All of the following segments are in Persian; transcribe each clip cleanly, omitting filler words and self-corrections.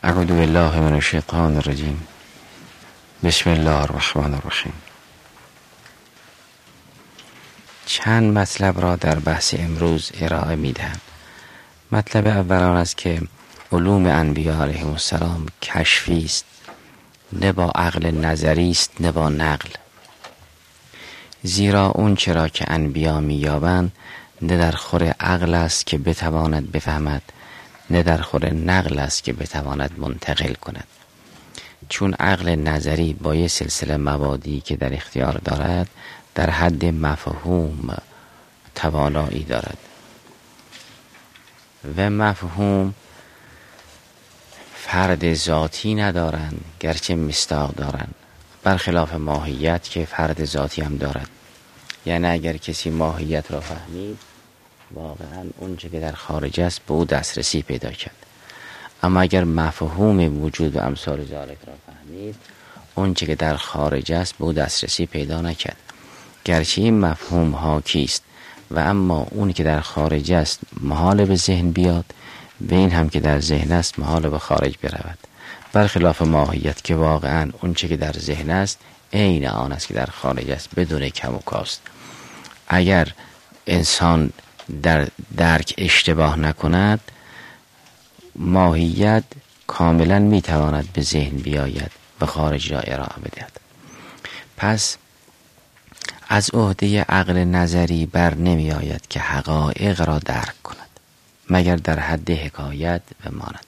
اعوذ بالله من الشیطان الرجیم. بسم الله الرحمن الرحیم. چند مطلب را در بحث امروز ارائه میدهم. مطلب اول آن است که علوم انبیا علیهم السلام کشفی است، نه با عقل نظری است نه با نقل. زیرا اون چرا که انبیا مییابند نه در خور عقل است که بتواند بفهمد، نه در خور نقل است که بتواند منتقل کند. چون عقل نظری با یه سلسله مبادی که در اختیار دارد در حد مفهوم توانایی دارد و مفهوم فرد ذاتی ندارند، گرچه مصداق دارند، برخلاف ماهیت که فرد ذاتی هم دارد. یعنی اگر کسی ماهیت را فهمید واقعا اون چه که در خارج است به او دسترسی پیدا کرد، اما اگر مفهوم وجود و امثال ذالک را فهمید اون چه که در خارج است به او دسترسی پیدا نکرد، گرچه این مفهوم حاکی است و اما اون که در خارج است محال به ذهن بیاد و این هم که در ذهن است محال به خارج برود، برخلاف ماهیت که واقعا اون چه که در ذهن است عین آن است که در خارج است بدون کم و کاست. اگر انسان در درک اشتباه نکند ماهیت کاملا میتواند به ذهن بیاید و خارج را ارائه بدهد. پس از عهده عقل نظری بر نمی آید که حقایق را درک کند مگر در حد حکایت و ماند،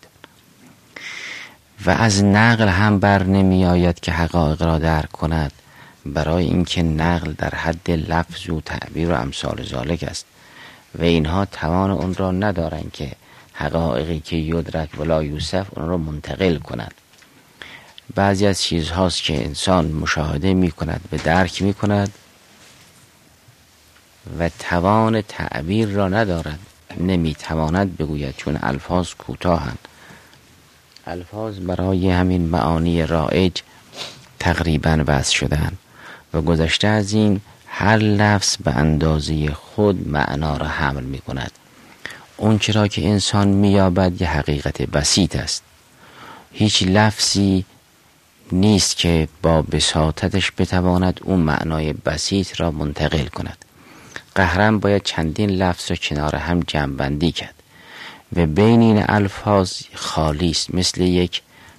و از نقل هم بر نمی آید که حقایق را درک کند، برای اینکه نقل در حد لفظ و تعبیر و امثال ذالک است و اینها توان اون را ندارند که حقایقی که یدرک ولا یوصف اون را منتقل کند. بعضی از چیزهاست که انسان مشاهده می کند و درک می کند و توان تعبیر را ندارد، نمی تواند بگوید چون الفاظ کوتاهند. الفاظ برای همین معانی رایج تقریبا وضع شدند و گذشته از این هر لفظ به اندازه خود معنا را حمل می کند. اون چرا که انسان میابد یه حقیقت بسیط است. هیچ لفظی نیست که با بساطتش بتواند اون معنای بسیط را منتقل کند. قهرن باید چندین لفظ را کنار هم جمع‌بندی کرد و بین این الفاظ خالی است، مثل یک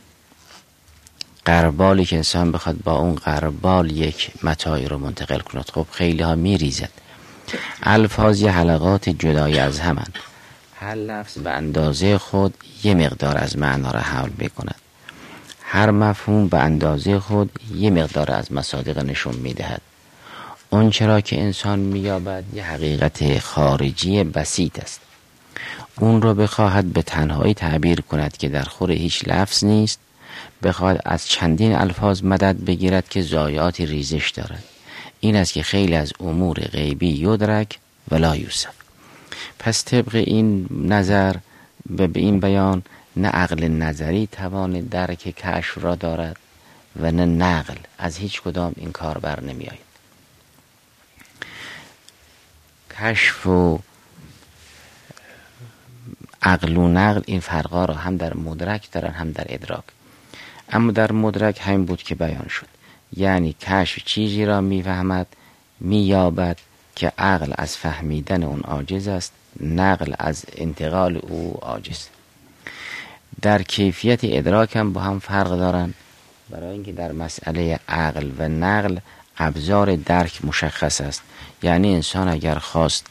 قربالی که انسان بخواد با اون قربال یک متاعی رو منتقل کند، خب خیلی ها میریزد. الفاظ یه حلقات جدای از همند، هر لفظ به اندازه خود یه مقدار از معنا را حمل میکند، هر مفهوم به اندازه خود یه مقدار از مصادیق نشون میدهد. اون چرا که انسان مییابد یه حقیقت خارجی بسیط است، اون رو بخواهد به تنهایی تعبیر کند که در خور هیچ لفظ نیست، بخواهد از چندین الفاظ مدد بگیرد که ضایعاتی ریزش دارد. این است که خیلی از امور غیبی یدرک ولا یوصف. پس طبق این نظر و به این بیان نه عقل نظری توان درک کشف را دارد و نه نقل، از هیچ کدام این کار بر نمی آید. کشف و عقل و نقل این فرقا را هم در مدرک دارن هم در ادراک، اما در مدرک همین بود که بیان شد، یعنی کشف چیزی را میفهمد مییابد که عقل از فهمیدن اون عاجز است، نقل از انتقال او عاجز. در کیفیت ادراک هم با هم فرق دارن، برای اینکه در مسئله عقل و نقل ابزار درک مشخص است. یعنی انسان اگر خواست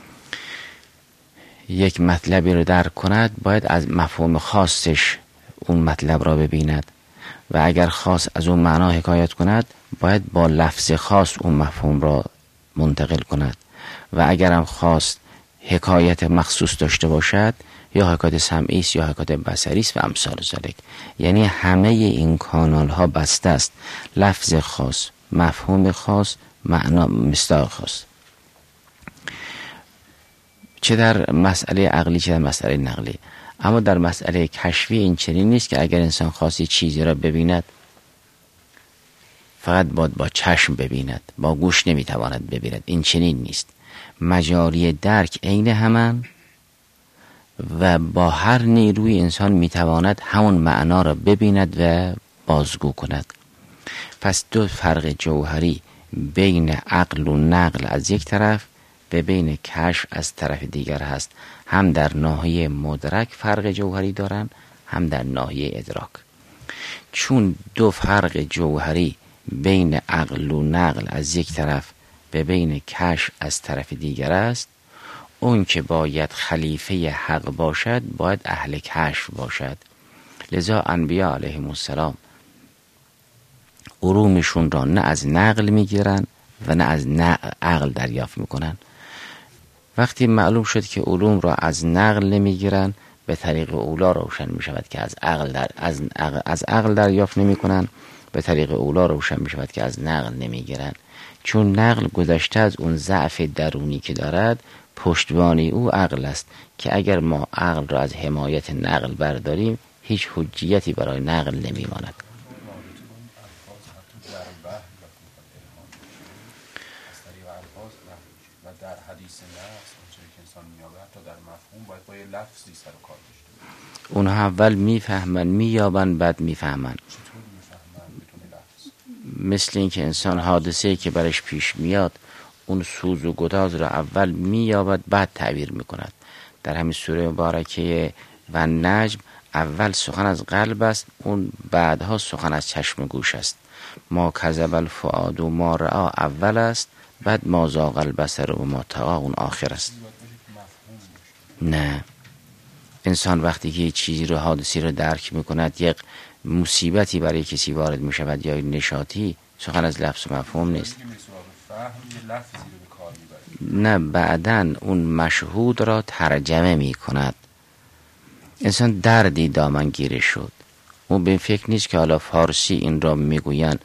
یک مطلبی رو درک کند باید از مفهوم خاصش اون مطلب را ببیند و اگر خواست از اون معنا حکایت کند باید با لفظ خاص اون مفهوم را منتقل کند و اگر هم خواست حکایت مخصوص داشته باشد یا حکایت سمعی است یا حکایت بصری است و امثال ذالک. یعنی همه این کانال ها بسته است، لفظ خاص، مفهوم خاص، معنا مصداق خاص، چه در مسئله عقلی چه در مسئله نقلی. اما در مسئله کشفی این چنین نیست که اگر انسان خواستی چیزی را ببیند فقط با چشم ببیند، با گوش نمیتواند ببیند. این چنین نیست. مجاری درک عین همان و با هر نیروی انسان میتواند همون معنا را ببیند و بازگو کند. پس دو فرق جوهری بین عقل و نقل از یک طرف و بین کشف از طرف دیگر هست. هم در ناحیه مدرک فرق جوهری دارند، هم در ناحیه ادراک. چون دو فرق جوهری بین عقل و نقل از یک طرف و بین کشف از طرف دیگر است، اون که باید خلیفه حق باشد باید اهل کشف باشد. لذا انبیاء علیهم السلام علومشون را نه از نقل میگیرن و نه از عقل دریافت میکنن. وقتی معلوم شد که علوم را از نقل نمیگیرن، به طریق اولا روشن میشود که از عقل دریافت نمیکنن، به طریق اولا روشن میشود که از نقل نمیگیرن. چون نقل گذشته از اون ضعف درونی که دارد، پشتوانی او عقل است که اگر ما عقل را از حمایت نقل برداریم هیچ حجیتی برای نقل نمیماند. و در حدیث نفس اونجایی که انسان میابه حتی در مفهوم باید با یه لفظی سر و کار داشته باشه. اونها اول میفهمن، مییابن، بعد میفهمن. چطور میفهمن بدون لفظ؟ مثل این که انسان حادثه‌ای که برش پیش میاد اون سوز و گداز را اول مییابد بعد تعبیر میکند. در همین سوره مبارکه و نجم اول سخن از قلب است، اون بعدها سخن از چشم و گوش است. ما کذب الفؤاد و ما رأی اول است، بعد ما زاغ البصر و ما طغی اون آخر است. نه، انسان وقتی که چیزی رو حادثی رو درک میکند، یک مصیبتی برای کسی وارد میشود یا نشاطی، سخن از لفظ و مفهوم نیست. نه، بعدن اون مشهود را ترجمه میکند. انسان دردی دامنگیرش شد، اون به فکر نیست که حالا فارسی این را میگوین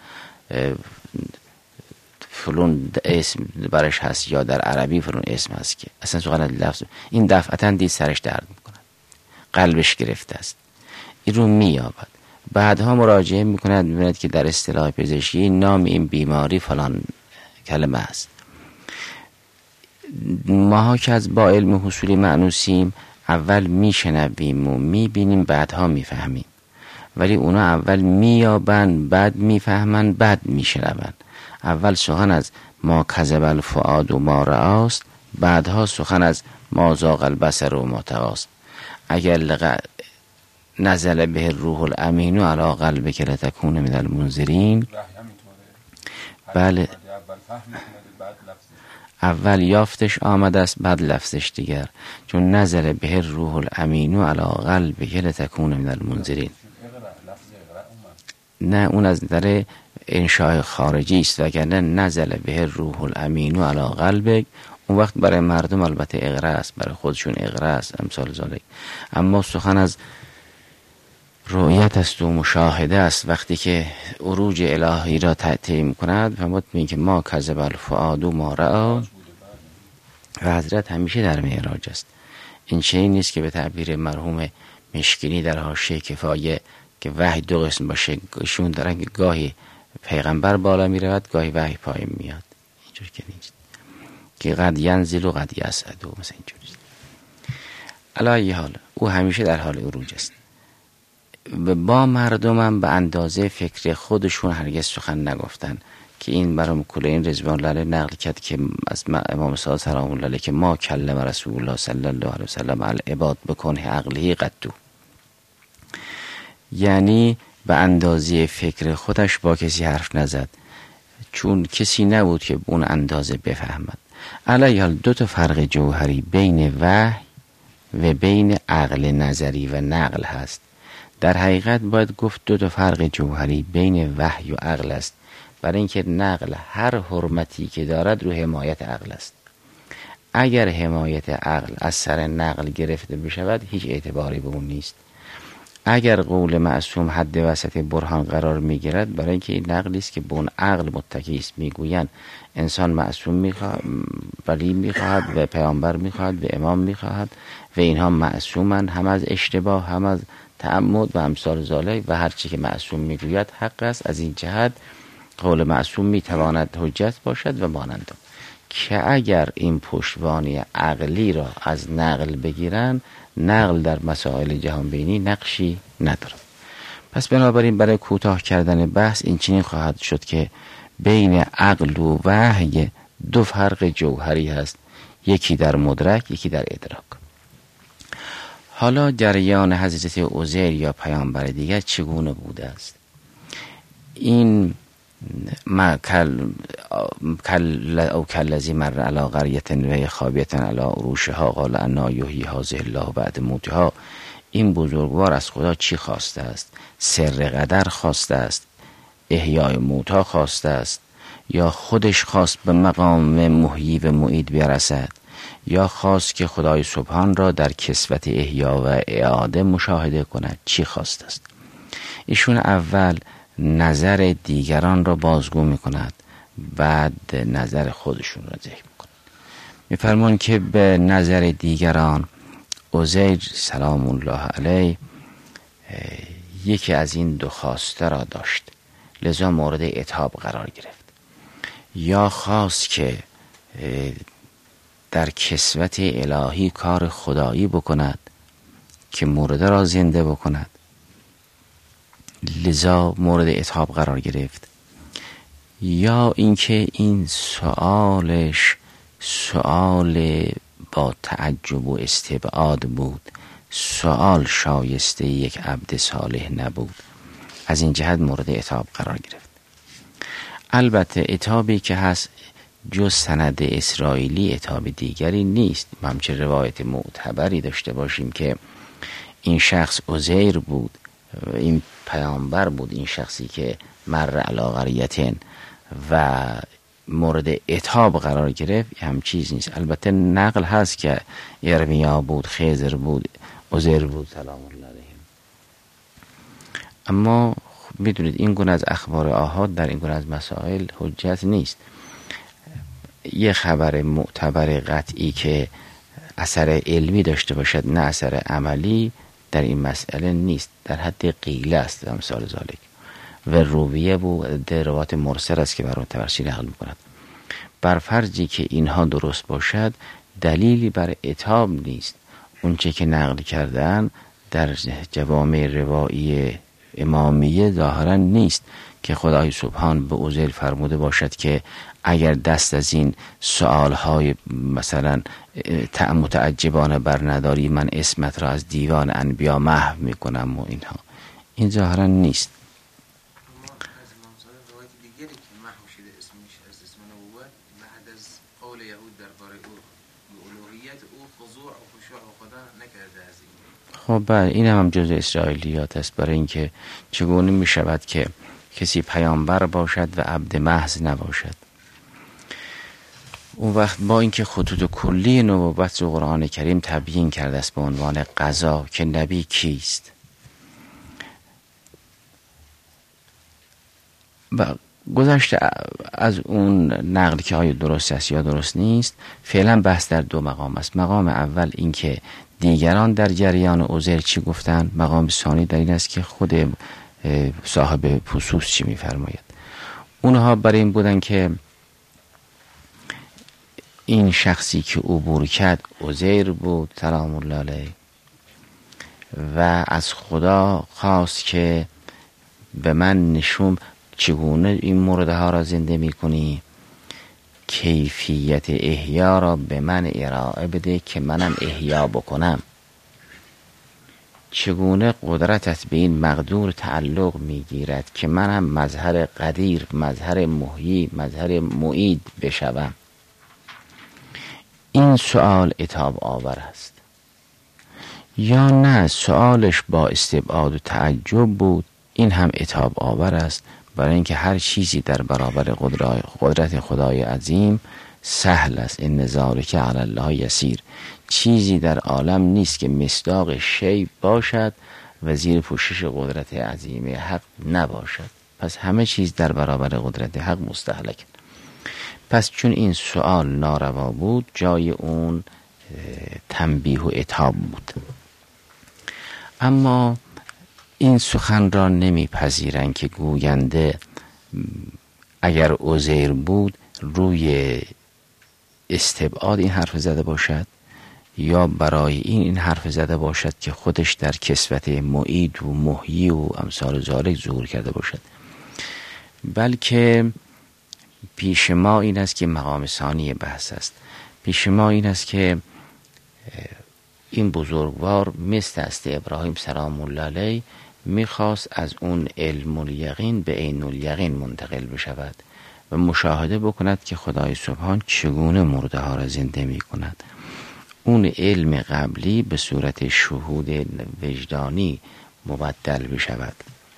فلون اسم برش هست یا در عربی فلون اسم هست، که اصلا سخن از لفظ این دفعتا دید سرش درد میکند، قلبش گرفته است، این رو مییابد. بعدها مراجعه میکند، میبیند که در اصطلاح پزشکی نام این بیماری فلان کلمه است. ماها که از با علم حصولی مأنوسیم اول میشنویم و میبینیم بعدها میفهمیم، ولی اونا اول مییابن بعد میفهمن بعد میشنون. اول سخن از ما کذب الفؤاد و ما رآست، بعدها سخن از ما زاغ البصر و ما طغی است. اگر نزل به الروح الامین علی قلبک لتکون من المنذرین، بله، اول یافتش آمده است بعد لفظش دیگر، چون نزل به الروح الامین علی قلبک لتکون من المنذرین. نه، اون از در انشاء خارجی است، وگرنه نزل به الروح الامین علی قلبک اون وقت برای مردم البته اقرا است، برای خودشون اقرا است امثال ذالک. اما سخن از رؤیت است و مشاهده است. وقتی که عروج الهی را تعیین کند فهمت میگه ما کذب الفؤاد و ما رأی، و حضرت همیشه در معراج است. این چیزی نیست که به تعبیر مرحوم مشکینی در حاشیه کفایه که وحی دو قسم باشه، ایشون دارن که گاهی پیغمبر بالا می رود گاهی وحی پایین میاد، اینجور که نیست که قد ینزل و قد یصعد و مثلا اینجوری. علی حال او همیشه در حال عروج است. با مردمم به اندازه فکر خودشون هرگز سخن نگفتن، که این برام کلین رضوان الله نقل کرد که از امام صادق سلام الله علیه که ما کلم رسول الله صلی الله علیه وسلم العباد بکنه عقله قدو، یعنی به اندازه فکر خودش با کسی حرف نزد، چون کسی نبود که اون اندازه بفهمد. علیه حال دو تا فرق جوهری بین وحی و بین عقل نظری و نقل هست. در حقیقت باید گفت دو تا فرق جوهری بین وحی و عقل است، برای اینکه نقل هر حرمتی که دارد رو حمایت عقل است. اگر حمایت عقل از سر نقل گرفته بشود هیچ اعتباری به اون نیست. اگر قول معصوم حد وسط برهان قرار میگیرد، برای اینکه این نقلی است که به اون عقل متکی است. میگویند انسان معصوم میخواهد، ولی میخواهد و پیامبر میخواهد و امام میخواهد و اینها معصومن، هم از اشتباه هم از تعمد و امثال ذالک، و هر چی که معصوم میگوید حق است. از این جهت قول معصوم میتواند حجت باشد و مانند. که اگر این پشتوانه عقلی را از نقل بگیرن، نقل در مسائل جهان بینی نقشی نداره. پس بنابراین برای کوتاه کردن بحث این چنین خواهد شد که بین عقل و وحی دو فرق جوهری هست، یکی در مدرک، یکی در ادراک. حالا جریان حضرت عزیر یا پیامبر دیگر چگونه بوده است؟ این کلذی مر علی قریة وهی خاویة علی عروشها قال انا یحیی هذه الله بعد موتها. این بزرگوار از خدا چی خواسته است؟ سر قدر خواسته است؟ احیای موتا خواسته است؟ یا خودش خواست به مقام محیی و معید برسد؟ یا خواست که خدای سبحان را در کسوت احیا و اعاده مشاهده کند؟ چی خواسته است؟ ایشون اول نظر دیگران را بازگو می کند، بعد نظر خودشون را ذکر می کند. می فرمان که به نظر دیگران عزیر سلام الله علیه یکی از این دو خواسته را داشت، لذا مورد عتاب قرار گرفت. یا خواست که در کسوت الهی کار خدایی بکند که مرده را زنده بکند، لذا مورد عتاب قرار گرفت. یا اینکه این سؤالش سؤال با تعجب و استبعاد بود، سؤال شایسته یک عبد صالح نبود، از این جهت مورد عتاب قرار گرفت. البته عتابی که هست جز سند اسرائیلی عتاب دیگری نیست. ما همچه روایت معتبری داشته باشیم که این شخص عزیر بود، این پیامبر بود، این شخصی که مر علی قریة و مورد عتاب قرار گرفت، هم چیز نیست. البته نقل هست که ارمیا بود، خضر بود، عزیر بود سلام الله علیه. اما میدونید این گونه از اخبار آحاد در این گونه از مسائل حجت نیست. یه خبر معتبر قطعی که اثر علمی داشته باشد نه اثر عملی در این مسئله نیست، در حد قیله است مثال ذالک. و رویه بود روایت مرسل است که بر متوسل نقل می‌کند. بر فرضی که اینها درست باشد دلیلی بر عتاب نیست. اونچه که نقل کردن در جوامع روایی امامیه ظاهرا نیست که خدای سبحان به عزیر فرموده باشد که اگر دست از این سؤالهای مثلا متعجبانه بر نداری، من اسمت را از دیوان انبیا محو میکنم و اینها. این ظاهرا نیست. خب بله، این هم جزء اسرائیلیات است، برای اینکه چگونه می شود که کسی پیامبر باشد و عبد محض نباشد. اون وقت با اینکه خطوط کلی نبوت و قرآن کریم تبیین کرده است به عنوان قضا که نبی کیست و گذشته از اون نقل که آیا درست است یا درست نیست، فعلا بحث در دو مقام است. مقام اول این که دیگران در جریان عزیر چی گفتن، مقام ثانی در این است که خود صاحب فصوص چی میفرماید. اونها برای این بودن که این شخصی که عبور کرد عزیر بود سلام الله علیه و از خدا خواست که به من نشون چگونه این موردها را زنده میکنی، کیفیت احیا را به من ارائه بده که منم احیا بکنم. چگونه قدرتت به این مقدور تعلق میگیرد که منم مظهر قدیر، مظهر محیی، مظهر معید بشوم. این سؤال عتاب آور است یا نه سؤالش با استبعاد و تعجب بود؟ این هم عتاب آور است، برای اینکه هر چیزی در برابر قدرت خدای عظیم سهل است. این ذالک علی الله یسیر. چیزی در عالم نیست که مصداق شی باشد و زیر پوشش قدرت عظیم حق نباشد. پس همه چیز در برابر قدرت حق مستهلک. پس چون این سؤال ناروا بود، جای اون تنبیه و عتاب بود. اما این سخن را نمیپذیرند که گوینده اگر عزیر بود روی استبعاد این حرف زده باشد یا برای این حرف زده باشد که خودش در کسوت معید و محیی و امثال ذالک ظهور کرده باشد، بلکه پیش ما این است که مقام ثانی بحث است. پیش ما این است که این بزرگوار مثل است ابراهیم سلام الله علیه میخواست از اون علم الیقین به عین الیقین منتقل بشود و مشاهده بکند که خدای سبحان چگونه مرده ها را زنده می کند. اون علم قبلی به صورت شهود وجدانی مبدل بشود.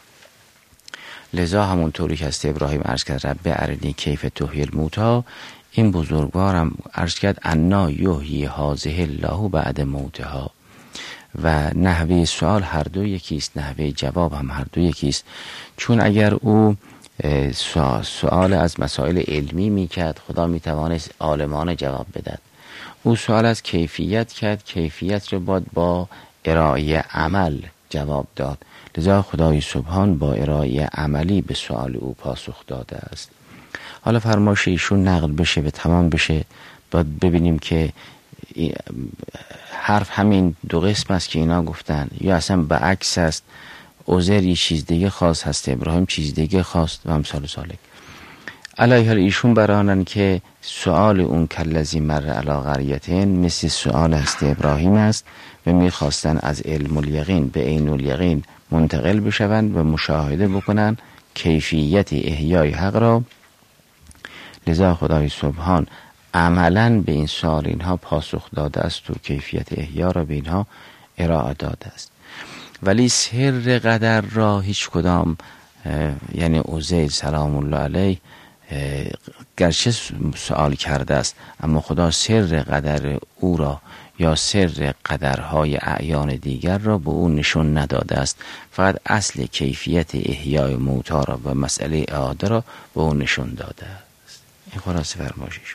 لذا همونطوری که است ابراهیم عرض کرد رب ارنی کیف تحیی الموتی، این بزرگوارم عرض کرد انا یحیی هذه الله بعد موتها. و نحوه سوال هر دو یکیست، نحوه جواب هم هر دو یکیست. چون اگر او سوال از مسائل علمی میکرد خدا میتوانست عالمانه جواب بدهد. او سوال از کیفیت کرد، کیفیت رو باید با ارائه عمل جواب داد. لذا خدای سبحان با ارائه عملی به سوال او پاسخ داده است. حالا فرمایش ایشون نقل بشه و تمام بشه، باید ببینیم که حرف همین دو قسم است که اینا گفتن یا اصلا به عکس است، عزیر یه چیز دیگه خواست، هست ابراهیم چیز دیگه خواست و امثال ذالک. علیه حال ایشون برانن که سؤال اون کلذی مر علی قریة مثل سؤال هست ابراهیم است و میخواستن از علم الیقین به عین الیقین منتقل بشوند و مشاهده بکنن کیفیت احیای حق را. لذا خدای سبحان عملاً به این سوال اینها پاسخ داده است و کیفیت احیا را به اینها ارائه داده است. ولی سر قدر را هیچ کدام، یعنی عزیر سلام الله علیه گرچه سوال کرده است اما خدا سر قدر او را یا سر قدرهای اعیان دیگر را به او نشون نداده است، فقط اصل کیفیت احیای موتی را و مسئله اعاده را به او نشون داده است. این خلاصه فرمایشش.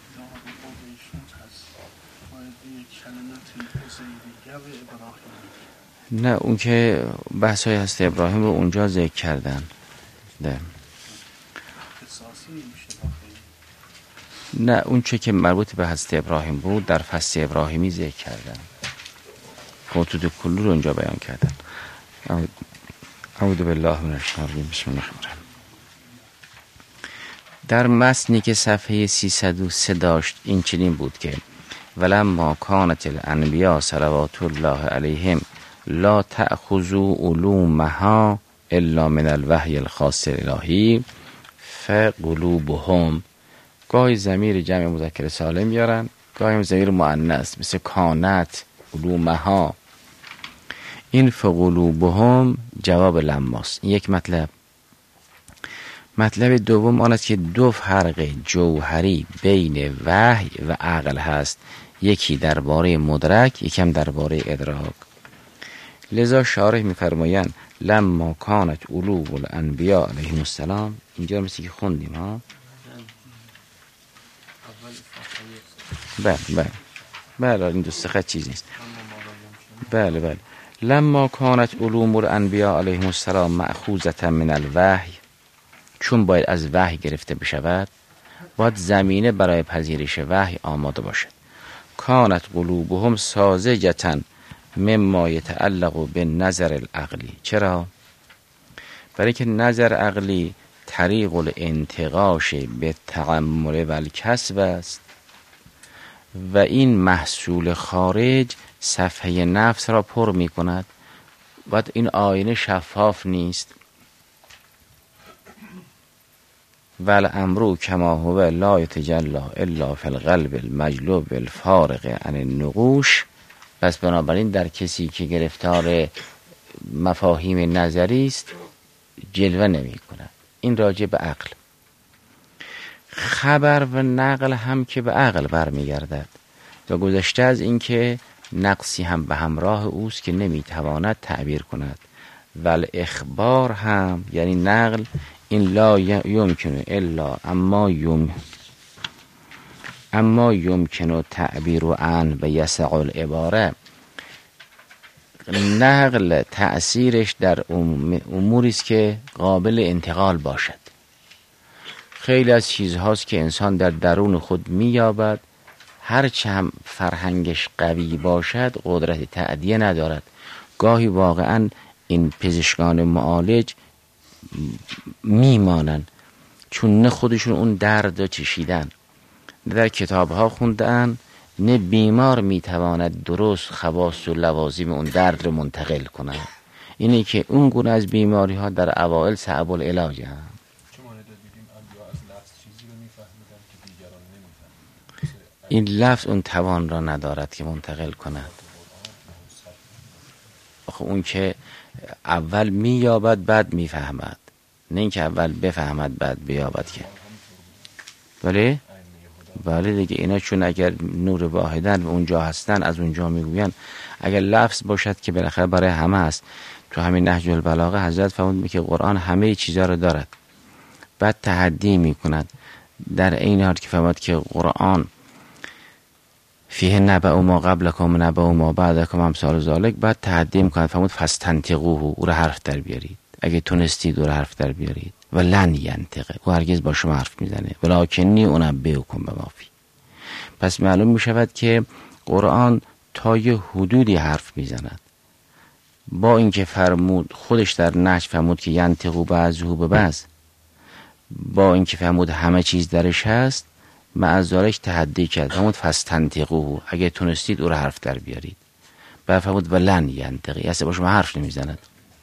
نه اون که بحث های هست ابراهیم رو اونجا ذکر کردن. نه اون چه که مربوط به هست ابراهیم بود در فصل ابراهیمی ذکر کردن، خطوط کلی رو اونجا بیان کردن. اعوذ بالله من الشیطان الرجیم. بسم الله الرحمن الرحیم. در متنی که صفحه 303 داشت این چنین بود که ولما کانت الانبیاء صلوات الله علیهم لا تأخذوا علومها الا من الوحی الخاص الالهی فقلوبهم. گاهی ضمیر جمع مذکر سالم میارن، گاهی ضمیر مؤنث مثل کانت علومها. این فقلوبهم جواب لماست. این یک مطلب. مطلب دوم آن است که دو فرق جوهری بین وحی و عقل هست، یکی درباره مدرک، یکم درباره ادراک. لذا شارح می‌فرمایند لما کانت علوم الانبیاء علیهم السلام، اینجا مثل که خوندیم ها. بله این دوست خط چیز نیست. بله لما کانت علوم الانبیاء علیهم السلام مأخوذة من الوحی، چون باید از وحی گرفته بشود باید زمینه برای پذیرش وحی آماده باشد. کانت قلوبهم ساذجة مما یتعلق بالنظر العقلی. چرا؟ برای که نظر عقلی طریق الانتقاش به تأمل و الکسب است و این محصول خارج صفحه نفس را پر می کند. بعد این آینه شفاف نیست. والامر کما هو لا یتجلی الا فی القلب المجلوب الفارغ عن النقوش. پس بنابراین در کسی که گرفتار مفاهیم نظری است جلوه نمی کند. این راجع به عقل. خبر و نقل هم که به عقل برمیگردد و گذشته از این که نقصی هم به همراه اوست که نمیتواند تعبیر کند. ول اخبار هم یعنی نقل این لا یمکن الا اما یمکن تعبیر عن و یسع العباره. نقل تأثیرش در اموری است که قابل انتقال باشد. خیلی از چیزهاست که انسان در درون خود مییابد هر چند فرهنگش قوی باشد قدرت تعدیه ندارد. گاهی واقعا این پزشکان معالج میمانن چون نه خودشون اون درد رو چشیدن، نه در کتابها خوندن، نه بیمار میتواند درست خواص و لوازم اون درد رو منتقل کند. اینه که اون گونه از بیماری ها در اوائل صعب العلاج هم. این لفظ اون توان را ندارد که منتقل کند. آخه اون که اول مییابد بعد میفهمد، نه اینکه اول بفهمد بعد بیابد که. بله دیگه، اینا چون اگر نور واحدن و اونجا هستن از اونجا میگوین. اگر لفظ باشد که بالاخره برای همه است. تو همین نهج البلاغه حضرت فرمود که قرآن همه چیزا رو دارد، بعد تحدی میکند در این حال که فرمود که قرآن فیه نبأ ما قبلکم نبأ ما بعدکم امثال ذالک، بعد تحدی میکند فرمود فاستنطقوه، او رو حرف در بیارید، اگه تونستید او رو حرف در بیارید. و لن ینطقه، او هرگز با شما حرف میزنه. ولکنی انبئکم بما فیه. پس معلوم میشود که قرآن تا یه حدودی حرف میزند. با اینکه فرمود خودش در نهج فرمود که ینطقوا بعضه ببعض، با اینکه فرمود همه چیز درش هست، مع ذالک تحدی کرد، فرمود فاستنطقوه، اگه تونستید او رو حرف در بیارید. بعد فرمود ولن ینطقه، اصلا با شما حرف نمیزند.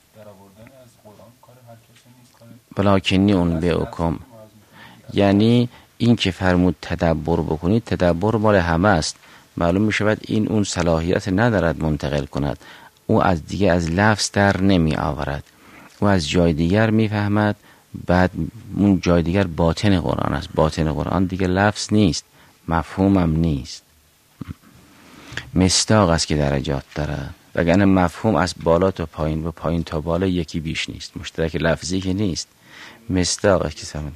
ولکنی انبئکم، یعنی این که فرمود تدبر بکنید، تدبر مال همه است. معلوم می شود این اون صلاحیت ندارد منتقل کند. او از دیگه از لفظ در نمی آورد، او از جای دیگر می فهمد. بعد اون جای دیگر باطن قرآن است. باطن قرآن دیگه لفظ نیست، مفهومم نیست، مصداق است که درجات داره. وگرنه مفهوم از بالا تا پایین و پایین تا بالا یکی بیش نیست، مشترک لفظی که نیست، مصداق که سمده.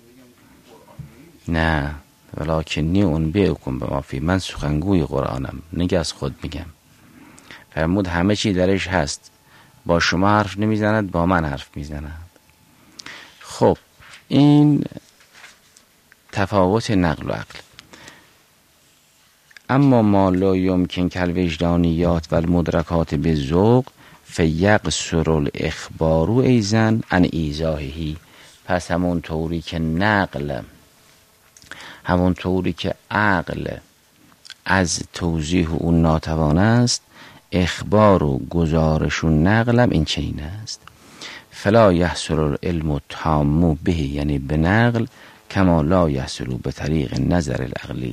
نه، ولکنی انبئکم بما فیه، من سخنگوی قرآنم، نگه از خود میگم. فرمود همه چی درش هست، با شما حرف نمیزند، با من حرف میزند. خب این تفاوت نقل و عقل. اما ما لا یمکن کالوجدانیات و المدرکات بالذوق فیقصر الاخبار ایضا عن ایضاحه. پس همون طوری که نقل، همون طوری که عقل از توضیح اون ناتوان است، اخبار و گزارش و نقلم این چنین است. فلا یحصل العلم التام به، یعنی به نقل، کما لا یحصل به طریق نظر العقلی.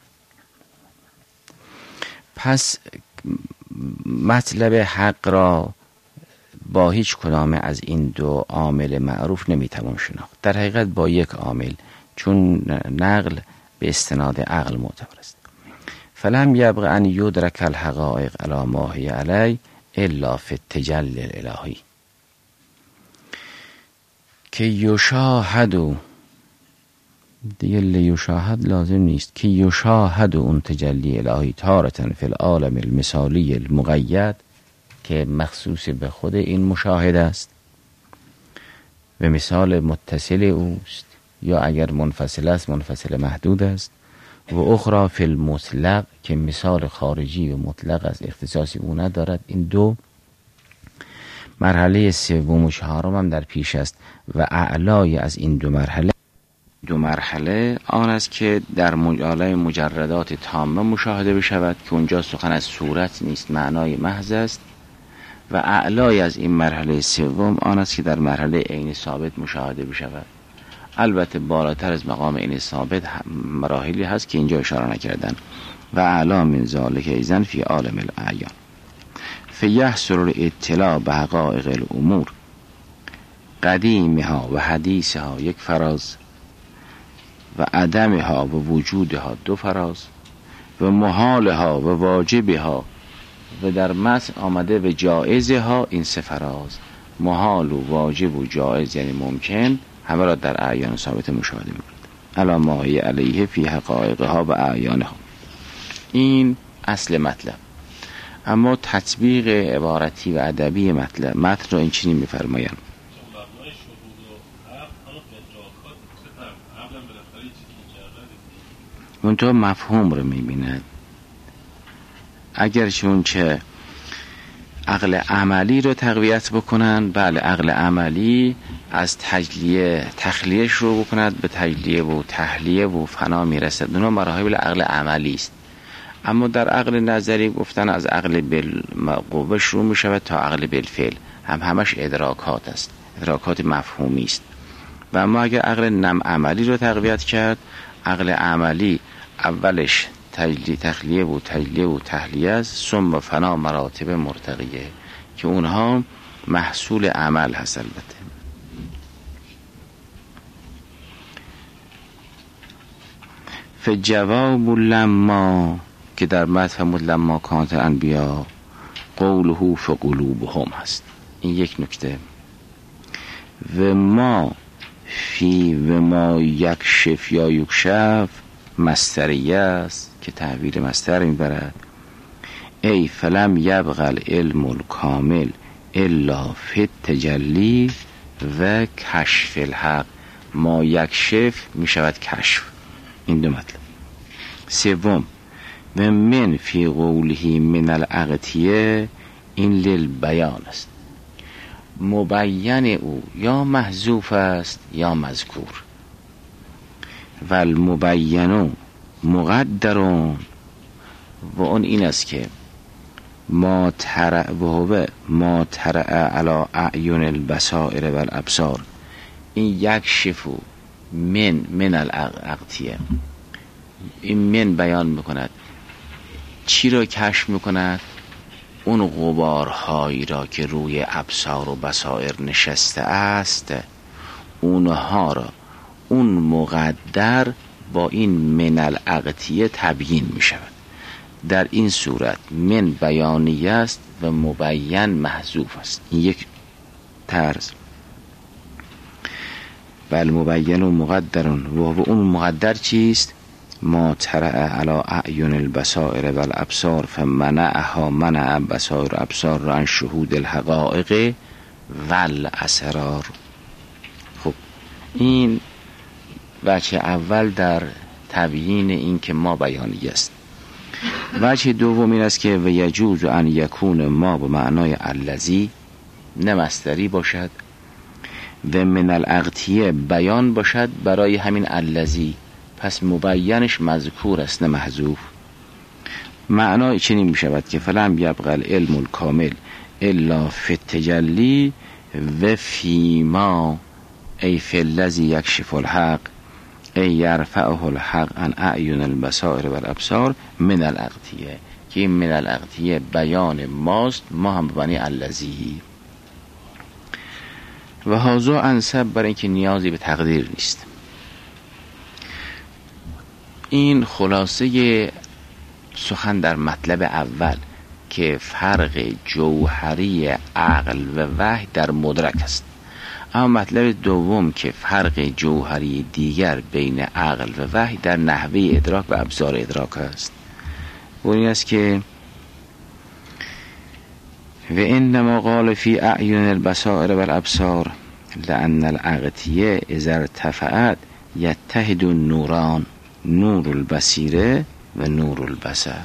پس مطلب حق را با هیچ کدام از این دو عامل معروف نمیتوان شناخت. در حقیقت با یک عامل، چون نقل به استناد عقل معتبر است. فلم یبق ان یدرک الحقائق علی ما هی علی الا فی التجلی الالهی که یشاهدو، دیگه لیشاهد لازم نیست، که یشاهد اون تجلی الهی تارتن فی العالم المثالی المقید، که مخصوص به خود این مشاهده است و مثال متصل اوست، یا اگر منفصل است منفصل محدود است. و اخرى فی المطلق، که مثال خارجی و مطلق از اختصاصی او ندارد. این دو مرحله سوم و چهارم هم در پیش است. و اعلای از این دو مرحله آن است که در مجاله مجردات تامه مشاهده بشود، که اونجا سخن از صورت نیست، معنای محض است. و اعلای از این مرحله سوم آن است که در مرحله عین ثابت مشاهده بشود. البته بالاتر از مقام عین ثابت مراحلی هست که اینجا اشاره نکردن. و اعلا من ذالک ایضا فی عالم الاعیان فیحصل الاطلاع به حقایق الامور قدیمها و حدیثها یک فراز، و عدمها و وجودها دو فراز، و محالها و واجبها، و در متن آمده و جائزها این سه فراز. محال و واجب و جائز یعنی ممکن، همه را در اعیان ثابت مشاهده می‌کنید. الا ما هی علیه فی حقایقها و اعیانها. این اصل مطلب. اما تطبیق عبارتی و ادبی مطلب متن را این چنین می‌فرمایند: منتها مفهوم رو میبیند. اگر چون که عقل عملی رو تقویت بکنن، بله عقل عملی از تخلیه شروع بکند به تجلیه و تحلیه و فنا میرسد. اونا مراحل عقل عملی است. اما در عقل نظری گفتن از عقل بالقوه شروع می شود تا عقل بالفعل، همش ادراکات است، ادراکات مفهومی است. و اما اگر عقل عملی رو تقویت کرد، عقل عملی اولش تخلیه و تجلیه و تحلیه است، ثم و فنا مراتب مرتقیه که اونها محصول عمل هست. البته فجواب لما که در متن لما کانت انبیا قوله فقلوبهم هست. این یک نکته. و ما فی و ما یکشف یا یکشف مصدریه است که تحویل مصدر میبرد. ای فلم یبقى العلم الکامل الا فی التجلی و کشف الحق. ما یکشف میشود کشف. این دو مطلب. سوم و من فی قوله من الاغتیه، این للبیان است. مبین او یا محذوف است یا مذکور. و المبین مقدرون، و اون این است که ما ترع علی اعین البصائر و الابصار. این یک شفو من الاغتیه، این من بیان میکند چی را کشف میکند؟ اون غبارهایی را که روی ابصار و بصائر نشسته است، اونها را اون مقدر با این من الاغتیه تبیین میشود. در این صورت من بیانیه است و مبین محذوف است. این یک طرز. بل مبین و مقدرون، و اون مقدر چیست؟ ما ترع علی اعین البصائر و الابصار فمنعها منع بصائر و ابصار را عن شهود الحقائق و الاسرار. خب این وجه اول در تبیین این که ما بیانی است. وجه دوم این است که و یجوز ان یکون ما به معنای الذی، نه مصدری باشد، و من الاغتیه بیان باشد برای همین الذی، پس مبینش مذکور است نه محذوف. معنای چنین می شود که فلم یبقى العلم الکامل الا فی التجلی و فیما، ای فی الذی یکشف الحق ای یرفعه الحق عن اعین البصائر و الابصار من الاغتیه، که این من الاغتیه بیان ماست، ما هم ببنی الذی. و هازا انسب برای اینکه نیازی به تقدیر نیست. این خلاصه سخن در مطلب اول که فرق جوهری عقل و وحی در مدرک است. اما مطلب دوم که فرق جوهری دیگر بین عقل و وحی در نحوه ادراک و ابزار ادراک است. و این است که و انما قال فی اعین البصائر و الابصار لان الاغتیه اذا ارتفعت یتحد النوران، نور البصیره و نور البصر.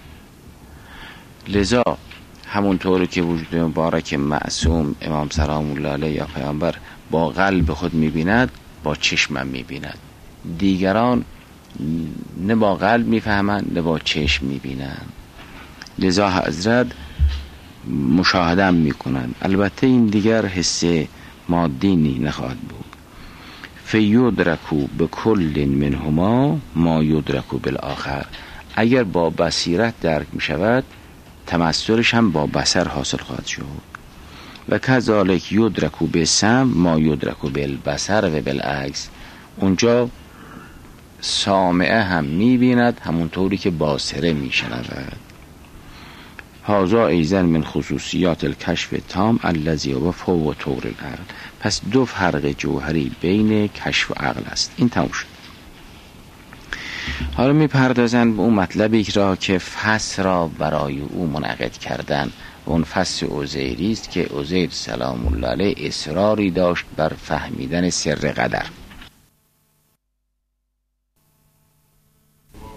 لذا همونطور که وجود مبارک معصوم امام سلام الله علیه یا پیامبر با قلب خود میبیند، با چشمم میبیند. دیگران نه با قلب میفهمند نه با چشم میبینند. لذا حضرت مشاهده میکنند. البته این دیگر حس مادی نخواهد بود. فیدرکو به کل منهما ما یدرکو بالآخر. اگر با بصیرت درک می شود، تمثلش هم با بصر حاصل خواهد شد. و کذالک یدرکو به سمع ما یدرکو بالبصر و بالعکس. اونجا سامعه هم می بیند همونطوری که باصره می شنود. هذا ایضا من خصوصیات الکشف تام الذی هو فوق طور العقل. پس دو فرق جوهری بین کشف و عقل است. این تموم شد. حالا میپردازن به اون مطلبی را که فصل را برای او منعقد کردن. و اون فصل عزیری است که عزیر سلام الله علیه اصراری داشت بر فهمیدن سر قدر.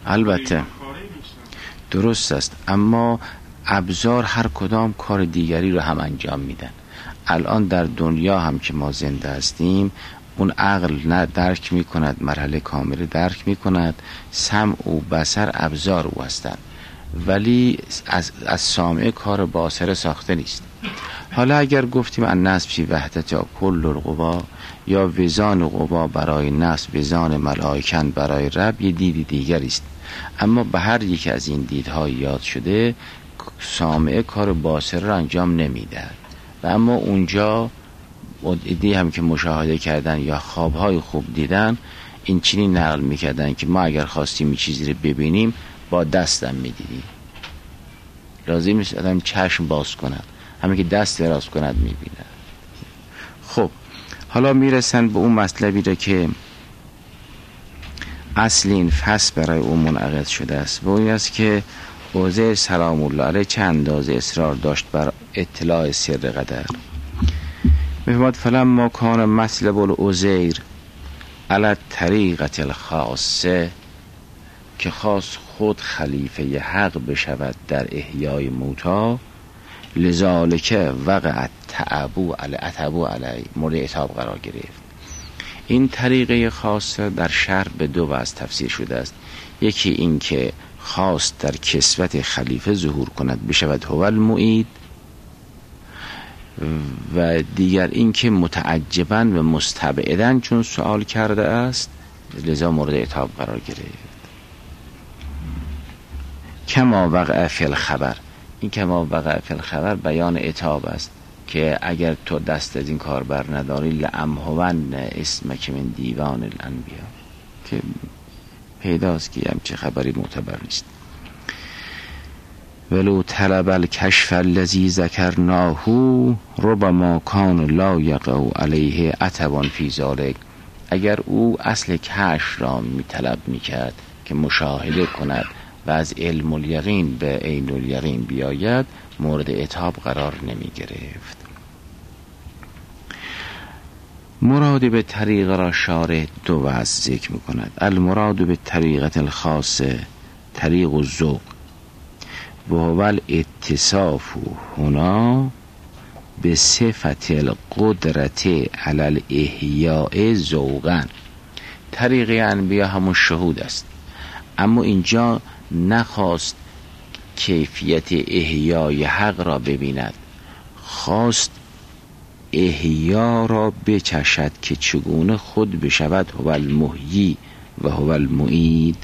البته درست است، اما ابزار هر کدام کار دیگری رو هم انجام میدن. الان در دنیا هم که ما زنده هستیم، اون عقل نه درک میکند، مرحله کامل درک میکند، سمع و بصر ابزار او هستند، ولی از سامع کار باصره ساخته نیست. حالا اگر گفتیم النصب فی وحدت یا کل القوا، یا وزان قوا برای نصب، وزان ملائکن برای رب، یه دیدی دیگری است. اما به هر یک از این دیدها یاد شده سامع کار باصره را انجام نمیده. و اما اونجا ایده هم که مشاهده کردن یا خوابهای خوب دیدن، این چنین نقل میکردن که ما اگر خواستیم این چیزی رو ببینیم با دستم میدیدیم، لازم نیست آدم چشم باز کند، همین که دست دراز کند میبیند. خب حالا میرسن به اون مطلبی را که اصل این فصل برای اون منعقد شده است و این است که عزیر سلام الله علیه چه اندازه اصرار داشت بر اطلاع سر قدر. میفرماد فلما کان مطلب العزیر علی طریقت الخاصه، که خواست خود خلیفه حق بشود در احیای موتا، لذالک وقع تعبو علی مورد عتاب قرار گرفت. این طریقه خاصه در شرح به دو وجه تفسیر شده است. یکی این که خواست در کسوت خلیفه ظهور کند بشود هو المعید، و دیگر این که متعجباً و مستبعداً چون سوال کرده است لذا مورد عتاب قرار گرفت. کما وقع فی الخبر، این کما وقع فی الخبر بیان عتاب است که اگر تو دست از این کار بر نداری لامحون اسمک من دیوان الانبیا، که پیداست که همچه خبری معتبر نیست. ولو طلب الکشف الذی ذکرناه ربما کان لا یقع علیه عتبا فی ذلک، اگر او اصل کشف را طلب میکرد که مشاهده کند و از علم الیقین به عین الیقین بیاید، مورد عتاب قرار نمی گرفت. مراد به طریق را شارح دو وجه ذکر می کند. المراد به طریقت الخاصه طریق الذوق و هو الاتصاف هنا به صفت القدرت علی الاحیاء ذوقا. طریق انبیا همون شهود است، اما اینجا نخواست کیفیت احیای حق را ببیند، خواست احیا را بچشد که چگونه خود بشود هو المحیی و هو المعید.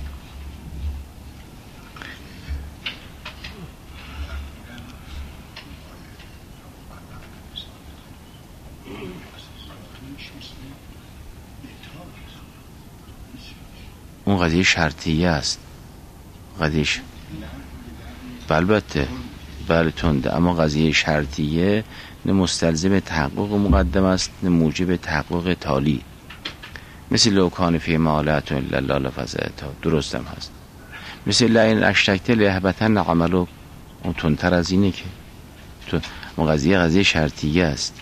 اون قضیه شرطیه است، قضیه البته بله تنده، اما قضیه شرطیه نه مستلزم تحقق مقدم است نه موجب تحقق تالی. مثل لو کان فی مالات الا الله لفزعتا، درست هم هست. مثل لئن اشرکت لیحبطن عملک، اون تندتر از اینه که اون قضیه شرطیه است.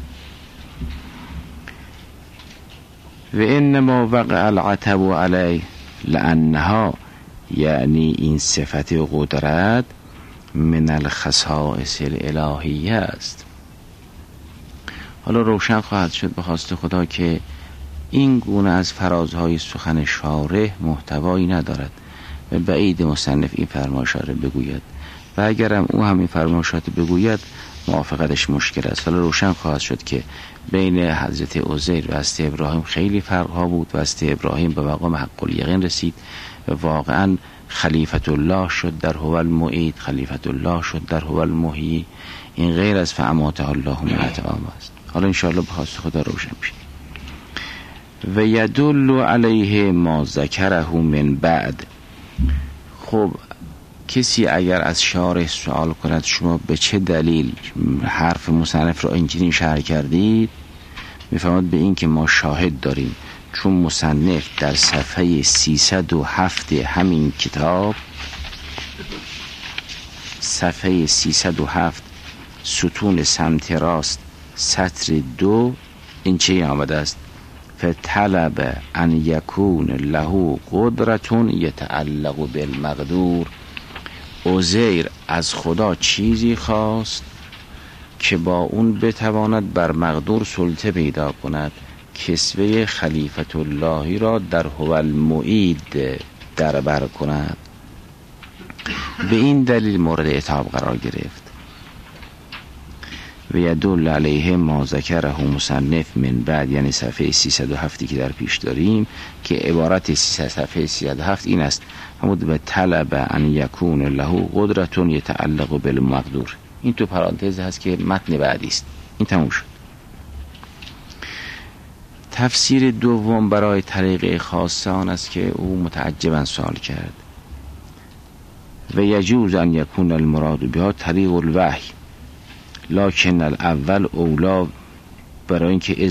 و انما وقع العتب علی لانها، یعنی این صفت قدرت من الخصائص الالهیه است. حالا روشن خواهد شد به خواست خدا که این گونه از فرازهای سخن شارح محتوایی ندارد و بعید مصنف این فرمایشات را بگوید و اگرم او همین فرمایشات بگوید موافقتش مشکل است. حالا روشن خواهد شد که بین حضرت عزیر و حضرت ابراهیم خیلی فرق ها بود و حضرت ابراهیم به مقام حق الیقین رسید و واقعا خلیفت الله شد در هو المعید، خلیفت الله شد در هو المحیی. این غیر از فاماته الله من اتمام است. حالا انشاءالله به خواست خدا روشن میشه. و یدل علیه ما ذکره من بعد. خب کسی اگر از شارح سوال کند شما به چه دلیل حرف مصنف را اینجوری شرح کردید، میفهمد به این که ما شاهد داریم، چون مصنف در صفحه 307 همین کتاب، صفحه 307 ستون سمت راست سطر 2 این چه آمده است؟ فطلب ان یکون له قدرة یتعلق بالمقدور. عزیر از خدا چیزی خواست که با اون بتواند بر مقدور سلطه پیدا کند، کسوه خلیفت اللهی را در هو المعید در بر کند. به این دلیل مورد عتاب قرار گرفت. و یدل علیه ما ذکره مصنف من بعد، یعنی صفحه 307 که در پیش داریم که عبارت صفحه 307 این است: همون به طلب ان یکون له قدرة یتعلق بالمقدور. این تو پرانتز هست که متن بعدی است. این تموم شد. تفسیر دوم برای طریق خاصه آن است که او متعجبا سوال کرد: و یجوز ان یکون المراد بها طریق الوحی لکن الاول اولا، برای اینکه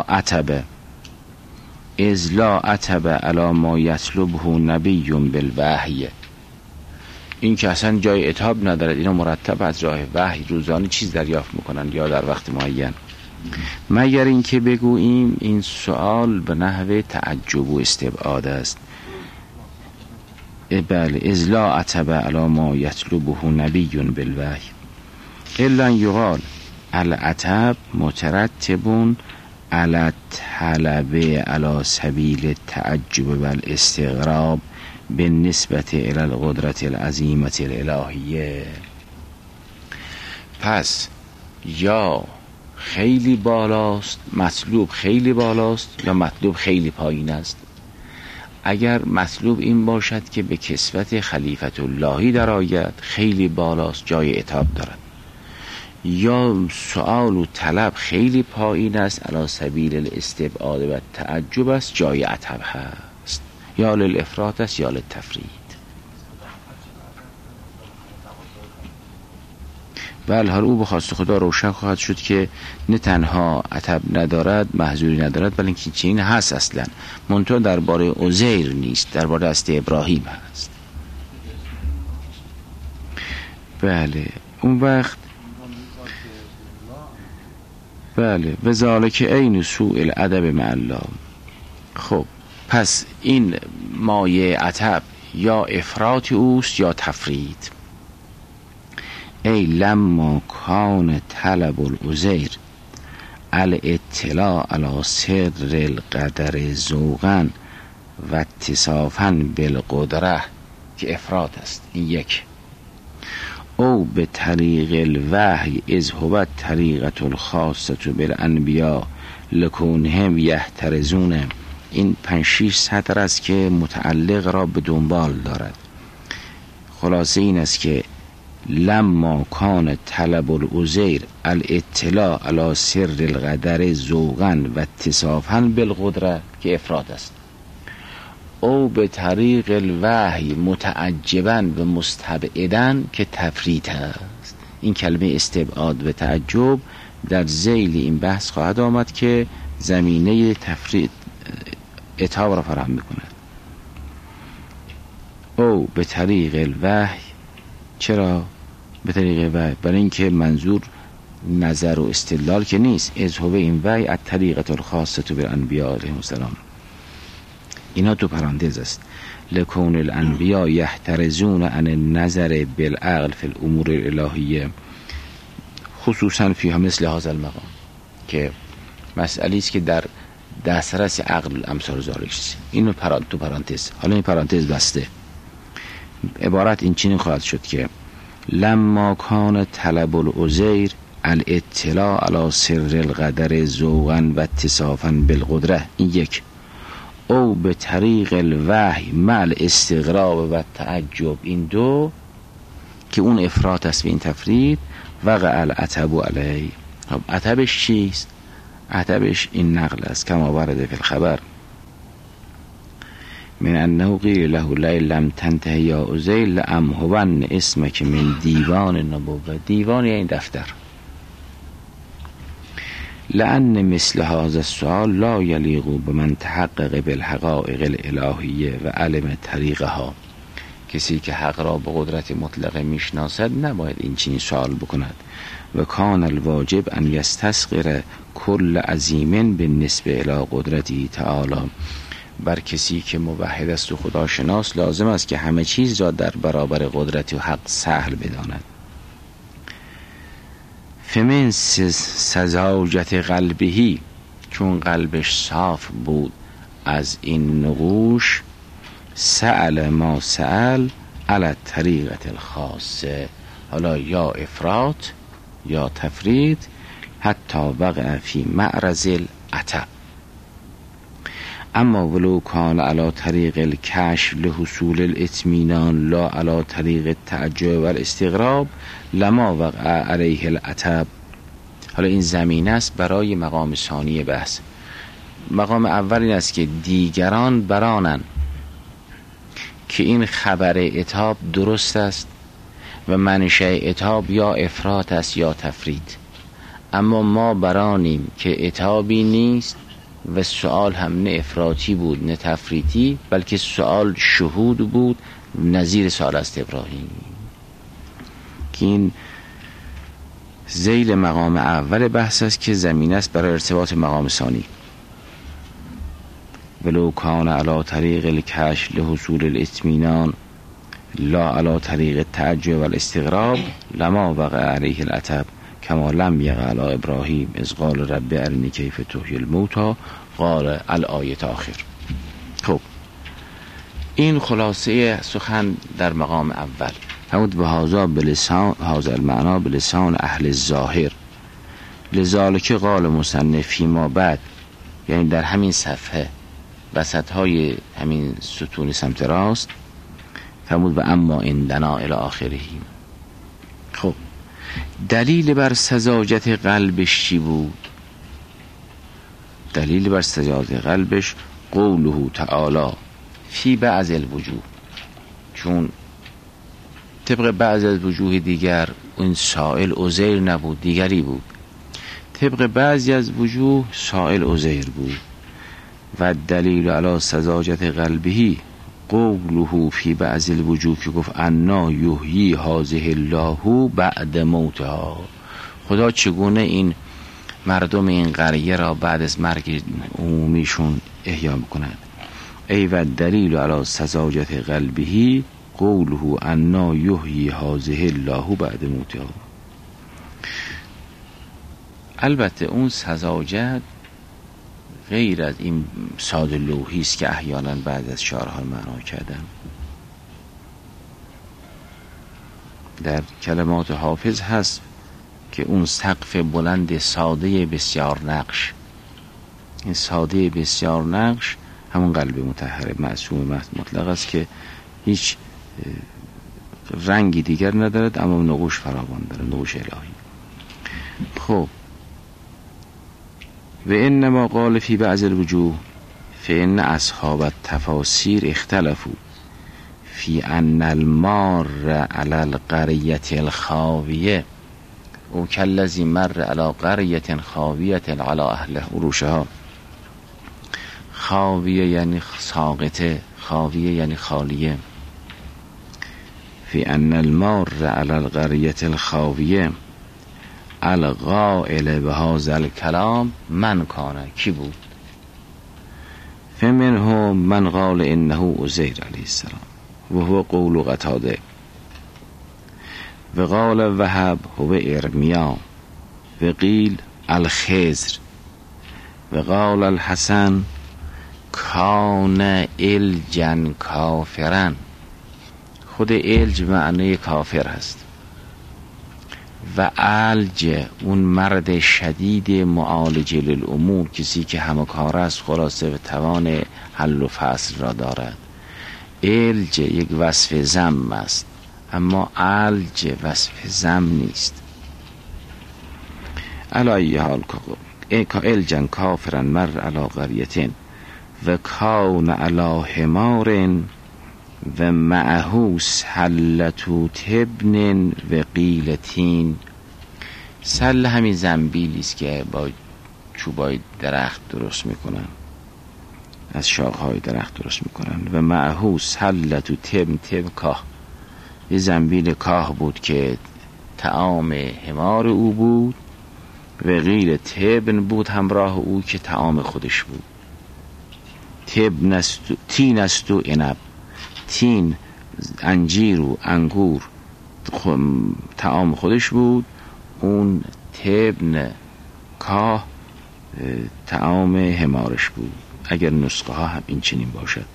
از لا عتب علی ما یطلبه نبی بالوحی، این که اصلا جای عتاب ندارد، اینا مرتب از راه وحی روزانه چیز دریافت میکنند یا در وقت معین، مگر اینکه بگوییم این سوال به نحو تعجب و استبعاد است. بله، از لا عتب علی ما یطلبه نبی بالوحی الا یقال العتب مترتب علی الطلب علی سبیل التعجب و الاستغراب بالنسبه الی القدرت العظیمه الالهیه. پس یا خیلی بالاست، مطلوب خیلی بالاست، یا مطلوب خیلی پایین است. اگر مطلوب این باشد که به کسوت خلیفت اللهی در آید، خیلی بالاست، جای عتاب دارد. یا سؤال و طلب خیلی پایین است، علی سبیل الاستبعاد و تعجب است، جای عتب هست، یا للافراط است یا للتفرید. بله، حال او به خواست خدا روشن خواهد شد که نه تنها عتب ندارد، محذوری ندارد، بلکه چنین هست اصلا، منتها درباره عزیر نیست، درباره است ابراهیم هست. بله، اون وقت بله و ذالک عین سوء الادب مع الله. خب پس این مایه عتب یا افراط اوست یا تفرید. ای لما کان طلب العزیر الاطلاع علی سر القدر ذوقا و اتصافا بالقدره، که افراط است. این یک. او به طریق الوحی از هو طریقة الخاصة بالانبیاء لکونهم یحترزون. این 5-6 سطر است که متعلق را به دنبال دارد. خلاصه این است که لما کان طلب العزیر الاطلاع علی سر القدر ذوقا و اتصافا بالقدره، که افراد است. او به طریق الوحی متعجبا و مستبعدا، که تفرید است. این کلمه استبعاد و تعجب در ذیل این بحث خواهد آمد که زمینه تفرید عتاب را فراهم میکند. او به طریق الوحی، چرا به طریق وحی؟ برای اینکه منظور نظر و استدلال که نیست، از هو این وحی از طریقة الخاصة بالانبیاء علیهم السلام. اینا تو پرانتز است. لکون الانبیاء یحترزون عن النظر بالعقل فی الامور الالهیه خصوصا فیها مثل هذا المقام، که مسئله است که در دسترس عقل امثال ذالک است. اینو تو پرانتز. حالا این پرانتز بسته. عبارت این چنین خواهد شد که لما کان طلب العزیر الاطلاع علی سر القدر ذوقا و اتصافا بالقدره. این یک. او به طریق الوحی مع الاستغراب و تعجب. این دو، که اون افراط است و این تفرید. وقع العتب علیه. خب عتبش چیست؟ عتبش این نقل است کما ورد فی الخبر من انه قیل له لئن لم تنته یا عزیر لامحون اسمک من دیوان النبوة. دیوان یعنی دفتر. لأن مثل هذا السؤال لا يليق بمن تحقق بالحقائق الالهیه و علم طریقها، کسی که حق را به قدرت مطلقه میشناسد نباید این چنین سوال بکند. و کان الواجب ان یستسغر کل عظیم بالنسبه الی قدرته تعالی. بر کسی که موحد است و خداشناس لازم است که همه چیز را در برابر قدرت و حق سهل بداند. فمن سذاجت قلبهی، چون قلبش صاف بود از این نقوش، سأل ما سأل علی طریقت الخاصه، حالا یا افراط یا تفرید، حتی وقع فی معرض العتب. اما ولو کان علی طریق الکشف لحصول الاطمینان لا علی طریق التعجب و الاستغراب لما وقع علیه العتب. حالا این زمینه است برای مقام ثانی بحث. مقام اول این است که دیگران برانند که این خبر عتاب درست است و منشأ عتاب یا افراط است یا تفرید، اما ما برانیم که عتابی نیست و سؤال هم نه افراطی بود نه تفریطی، بلکه سؤال شهود بود نظیر سؤال است ابراهیم، که این ذیل مقام اول بحث است که زمینه است برای ارتباط مقام ثانی. ولو کان علی طریق الکشف لحصول الاطمینان لا علی طریق التعجب و الاستغراب لما وقع علیه العتب کما لم یقع علی ابراهیم اذ قال رب ارنی کیف تحیی الموتی قال الآیه آخر. خب این خلاصه سخن در مقام اول. همود به هذا المعنا بلسان اهل الظاهر، لذالک قال مصنف فیما بعد، یعنی در همین صفحه وسط های همین ستون سمت راست فرمود و اما عندنا الی آخره. خب دلیل بر سذاجت قلبش چی بود؟ دلیل بر سذاجت قلبش قوله تعالی فی بعض الوجوه، چون طبق بعض از وجوه دیگر این سائل عزیر نبود، دیگری بود. طبق بعضی از وجوه سائل عزیر بود. و دلیل علی سذاجت قلبه قوله فی بعض الوجوه که گفت انا یحیی هذه الله بعد موتها، خدا چگونه این مردم این قریه را بعد از مرگ عمومیشون احیا میکند. ای و دلیل علی سذاجت قلبه قوله انا یحیی هذه الله بعد موتها. البته اون سذاجت غیر از این ساده لوحی است که احیانا بعد از شعرها معنا کردن. در کلمات حافظ هست که اون سقف بلند ساده بسیار نقش، این ساده بسیار نقش همون قلب مطهر معصوم مطلق است که هیچ رنگی دیگر ندارد اما نقوش فراوان دارد، نقوش الهی. خب و انما قال فی بعض الوجوه فان اصحاب التفاسیر اختلفوا فی ان المار علی القریة الخاویه او کالذی مر علی قریة خاویة علی اهل عروشها. خاویه یعنی ساقطه، خاویه یعنی خالیه. فی ان المار علی القریة الخاویه القائل به هذا الکلام من کانه، کی بود؟ فمنهم من قال انه عزیر علیه السلام و هو قول قتاده و قال وهب هو ارمیا و قیل الخضر و قال الحسن کان الجن کافرن. خود الج معنی کافر هست و الج اون مرد شدید معالج للامور، کسی که همه کار است، خلاصه و توان حل و فصل را دارد. الج یک وصف ذم است اما الج وصف ذم نیست. علی حال که الجن کافرن مر علی قریة و کان علی حمار و معه سلتو تبن و قیلتین. سل همین زنبیلی است که با چوبای درخت درست میکنن. از شاخهای درخت درست میکنن. و معهو سلت و تم کاه، یه زنبیل کاه بود که طعام حمار او بود، و غیر تبن بود همراه او که طعام خودش بود. تین است و عنب، تین انجیر و انگور طعام خودش بود، اون تبن کاه طعام حمارش بود، اگر نسخه ها هم این چنین باشد.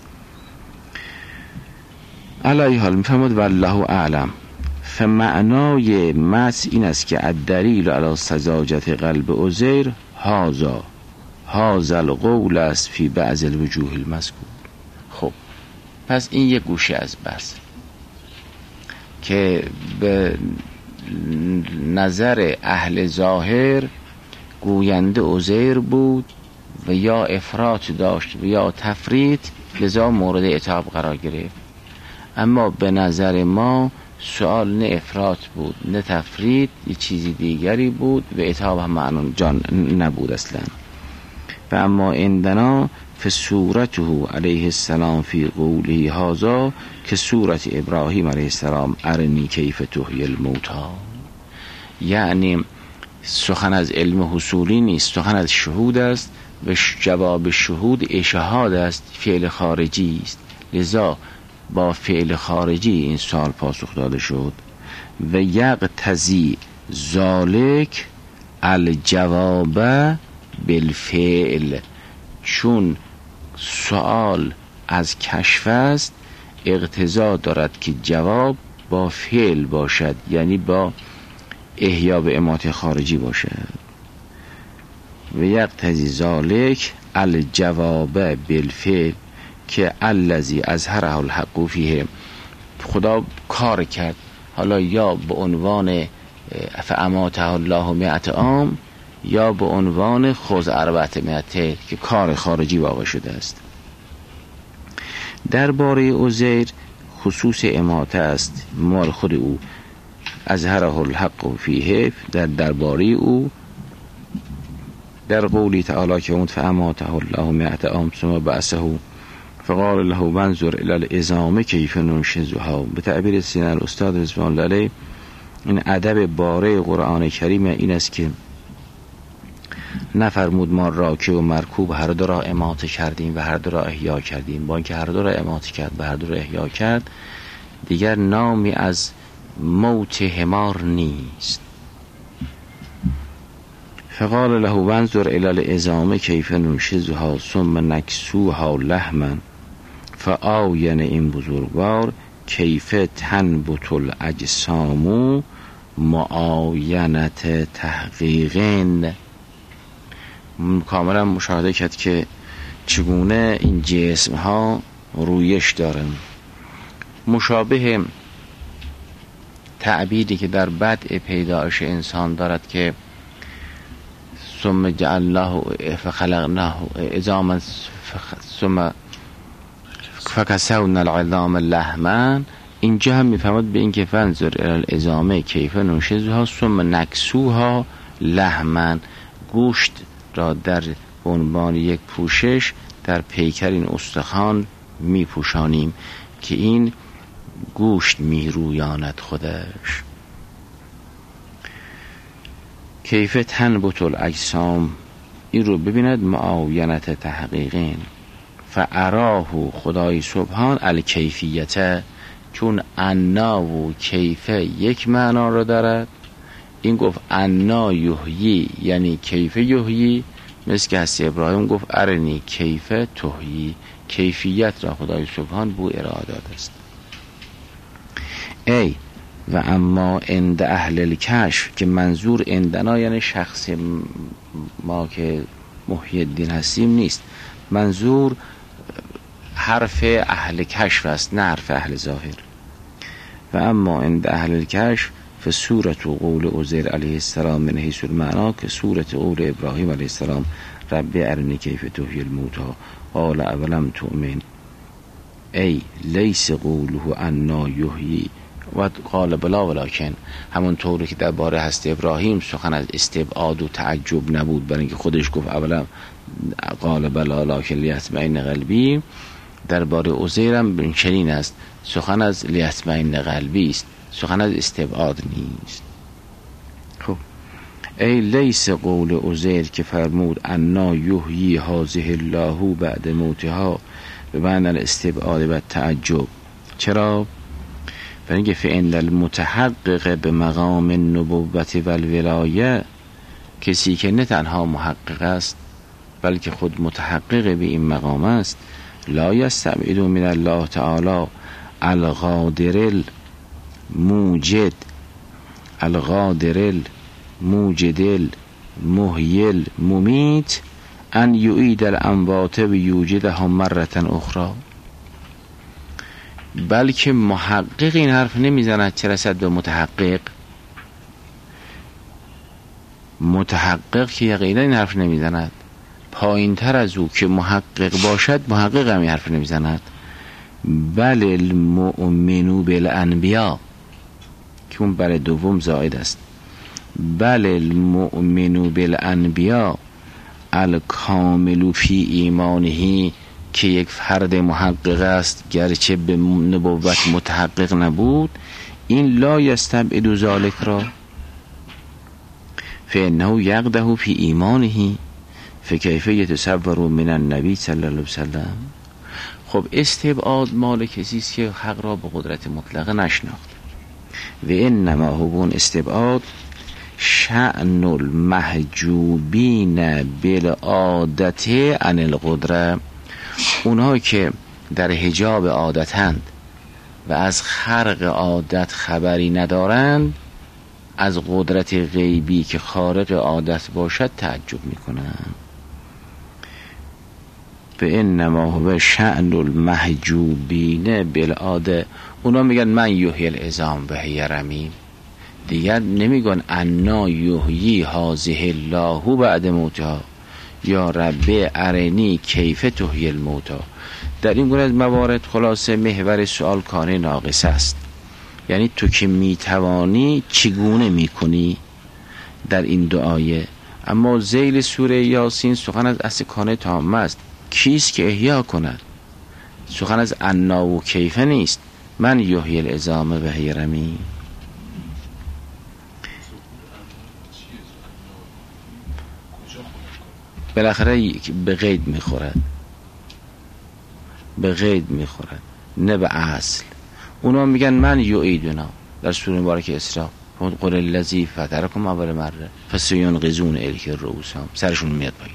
علی حال میفهمد والله اعلم. فمعنای مس این است که الدلیل علی سذاجت قلب عزیر هذا القول است فی بعض الوجوه المذکور. خب پس این یک گوشه از بس که به نظر اهل ظاهر گوینده عزیر بود و یا افراط داشت و یا تفریط، لذا مورد عتاب قرار گرفت. اما به نظر ما سوال نه افراط بود نه تفریط، یه چیزی دیگری بود و عتاب هم معنون جان نبود اصلا. و اما عندنا فصورته علیه السلام فی قوله هذا که صورت ابراهیم علیه السلام ارنی کیف تحیی الموتی، یعنی سخن از علم حصولی نیست، سخن از شهود است و جواب شهود اشهاد است، فعل خارجی است، لذا با فعل خارجی این سوال پاسخ داده شد. و یقتضی ذالک الجواب بالفعل، چون سوال از کشف است اقتضا دارد که جواب با فعل باشد، یعنی با احیا به امات خارجی باشد. و یقتضی ذالک الجواب بالفعل که الذی اظهره الحق فیه، خدا کار کرد، حالا یا به عنوان فاماته الله 100 عام یا به عنوان خذ 400 که کار خارجی واقع شده است. درباره عزیر خصوص اماته است مال خود او، اظهره الحق فیه درباره او در قولی تعالی که اون فاماته الله 100 عام ثم بعثه فقال له منظر الی العظام کیف ننشزها. به تعبیر سینه الاستاد رضوان الله علیه، این ادب باره قرآن کریم این است که نفرمود ما راکع و مرکوب هر دو را اماته کردیم و هر دو را احیا کردیم، با اینکه هر دو را اماته کرد و هر دو را احیا کرد دیگر نامی از موت حمار نیست. فقال له منظر الی العظام کیف ننشزها ثم نکسوها لحما، فآین این بزرگوار کیف تنبت الاجسام معاینت تحقیقین. کاملا مشاهده کرد که چگونه این جسم ها رویش دارن، مشابه تعبیری که در بدء پیدایش انسان دارد که ثم جعلناه فخلقناه عظاما ثم فکسونا العظام لحما. اینجا هم میفهمد به این که فنظر الی العظام کیف ننشزها ثم نکسوها لحما، گوشت را در عنوان یک پوشش در پیکر این استخوان میپوشانیم که این گوشت میرویاند خودش. کیف تنبت الاجسام، این رو ببیند معاینت تحقیقین. فاراه خدای سبحان الکیفیت، چون انا و کیف یک معنا رو دارد، این گفت انا یحیی یعنی کیف یحیی، مثل که هستی ابراهیم گفت ارنی کیف تحیی، کیفیت را خدای سبحان بو ارائه داده است. ای و اما عند اهل الکشف، که منظور عندنا یعنی شخص ما که محی الدین هستیم نیست، منظور حرف اهل کشف است نه حرف اهل ظاهر. و اما عند اهل الکشف فصورت و قول عزیر علیه السلام من حیث المعنا که صورت قول ابراهیم علیه السلام رب ارنی کیف تحیی الموتی قال اولم تؤمن ای لیس قوله انا یحیی و قال بلا ولکن، همون طوری که در باره هست ابراهیم سخن از استبعاد و تعجب نبود، برای اینکه خودش گفت اولا قال بلا لکن لیطمئن قلبی. درباره عزیرم چنین است، سخن از لیطمئن قلبی است، سخن از استبعاد نیست. خب ای لیس قول عزیر که فرمود انا یحیی هذه الله بعد موتها به معنی الاستبعاد و تعجب. چرا؟ برای اینکه فإن المتحقق به مقام النبوت و الولایه، کسی که نه تنها محقق است بلکه خود متحقق به این مقام است، لا یستبعد من الله تعالی القادر الموجد القادر الموجد المحیی الممیت ان یعید الاموات و یوجدهم مرة اخرى. بلکه محقق این حرف نمیزند چه رسد به متحقق. محقق که یقینا این حرف نمیزند، پایین تر از او که محقق باشد محقق هم این حرف نمیزند. بل المؤمنو بالانبیا که اون بل دوم زائد است. بل المؤمنو بالانبیا الکامل فی ایمانه، که یک فرد محقق است گرچه به نبوت متحقق نبود، این لا یستبعد ذلک را فانه یقدح فی ایمانه فکیف یتصور من النبی صلی الله علیه وسلم. خب استبعاد مال کسی است که حق را به قدرت مطلقه نشناخت. و انما هو استبعاد شأن المحجوبین بالعادت عن القدره، اونها که در حجاب عادتند و از خرق عادت خبری ندارند، از قدرت غیبی که خارق عادت باشد تعجب میکنند. به انما هو شأن المحجوبین بالعاده، اونا میگن من یحیی العظام و هی رمیم، دیگر نمیگن انا یحیی هذه الله بعد موتها یا رب ارنی کیف تحیی الموتی. در این گونه از موارد خلاصه محور سوال کانه ناقص است، یعنی تو که میتوانی چگونه میکنی در این دعایه. اما ذیل سوره یاسین سخن از اصل کانه تامه است، کیست که احیا کند؟ سخن از انا و کیف نیست. من یحیی العظام و هی رمیم. بالاخره به قید میخورد، به قید میخورد نه به اصل. اونا میگن من یعیدنا در سوره مبارکه اسراء قل الذی فطرکم اول مره فسینغضون الیک رؤوسهم، سرشون میاد پایین.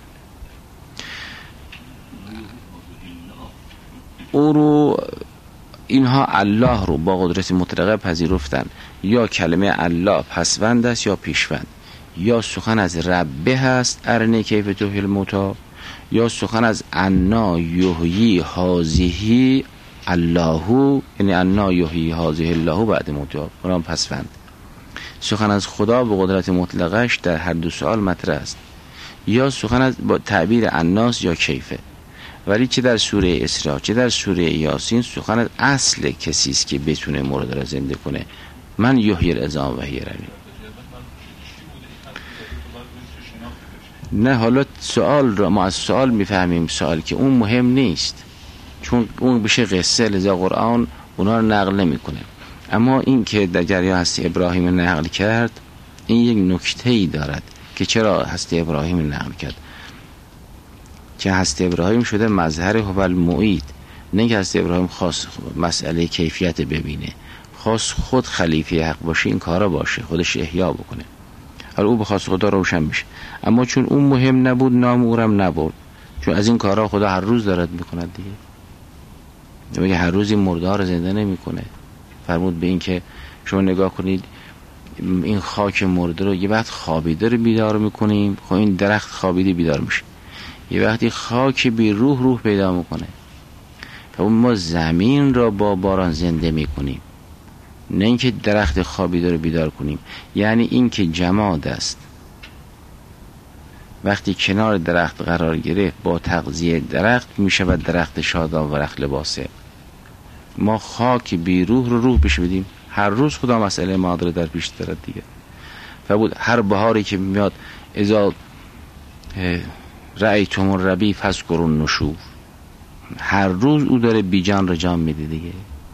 او رو اینها الله رو با قدرت مطلقه پذیرفتن، یا کلمه الله پسوند است یا پیشوند، یا سخن از ربه هست ارنی کیف تحیی الموتی، یا سخن از انا یحیی هذه الله، یعنی انا یحیی هذه الله بعد موتها، اونم پسوند. سخن از خدا به قدرت مطلقش در هر دو سوال مطرح است، یا سخن از با تعبیر الناس یا کیفه. ولی چه در سوره اسراء چه در سوره یاسین سخن از اصل کسی است که بتونه مرده را زنده کنه. من یحیی العظام و هی رمیم. نه حالا سوال را ما از سوال میفهمیم سوال که اون مهم نیست، چون اون بشه قصه، لذا قرآن اونا رو نقل نمیکنه. اما این که در جریان هستی ابراهیم نقل کرد، این یک نکته‌ای دارد که چرا هستی ابراهیم نقل کرد. که هستی ابراهیم شده مظهر هو المعید، نه که هستی ابراهیم خاص مسئله کیفیت ببینه، خاص خود خلیفه حق باشه، این کارا باشه، خودش احیا بکنه، حالا او به خاص خدا روشن میشه. اما چون اون مهم نبود نام اورم نبرد، چون از این کارا خدا هر روز دارد میکند دیگه. میگه هر روز این مردار رو زنده نمیکنه. فرمود به این که شما نگاه کنید این خاک مرده رو یه وقت خوابیده رو بیدار میکنیم، خب این درخت خوابیده بیدار میشه، یه وقتی خاک بی روح پیدا میکنه. و ما زمین را با باران زنده میکنیم، نه اینکه درخت خوابیده رو بیدار کنیم. یعنی این که جماد است وقتی کنار درخت قرار گرفت با تغذیه درخت میشه و درخت شاداب و رخت لباسه. ما خاک بی روح رو روح بشه بدیم. هر روز خدا مسئله مادر در پیش دارد دیگه. و بود هر بهاری که میاد ازا رأیتم الربیع فاذکروا النشور. هر روز او داره بیجان را جان میده دیگه.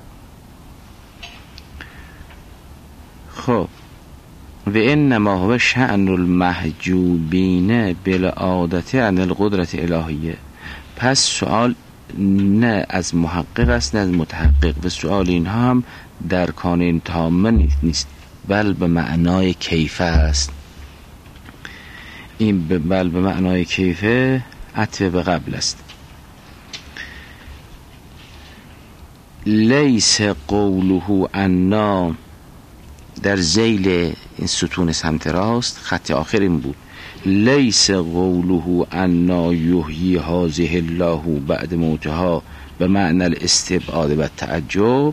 خب و انما هو شأن المحجوبین بالعادة عن القدرة الالهیه. پس سوال نه از محقق است نه از متحقق، و سوال اینها هم در کان تامه نیست، بل به معنای کیفه است. این بل به معنای کیفه عطف به قبل است. لیس قوله انا، در ذیل این ستون سمت راست خط آخر این بود، لیس قوله انا یحیی هذه الله بعد موتها به معنی الاستبعاد و التعجب،